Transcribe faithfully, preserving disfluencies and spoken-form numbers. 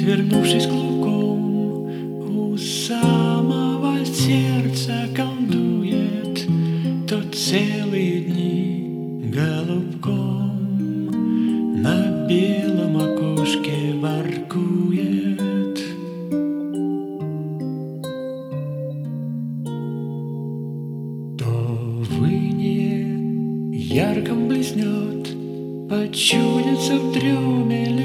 Свернувшись клубком, у самого сердца колдует, то целые дни голубком на белом окошке воркует. То выне ярком блеснет, почудится в дреме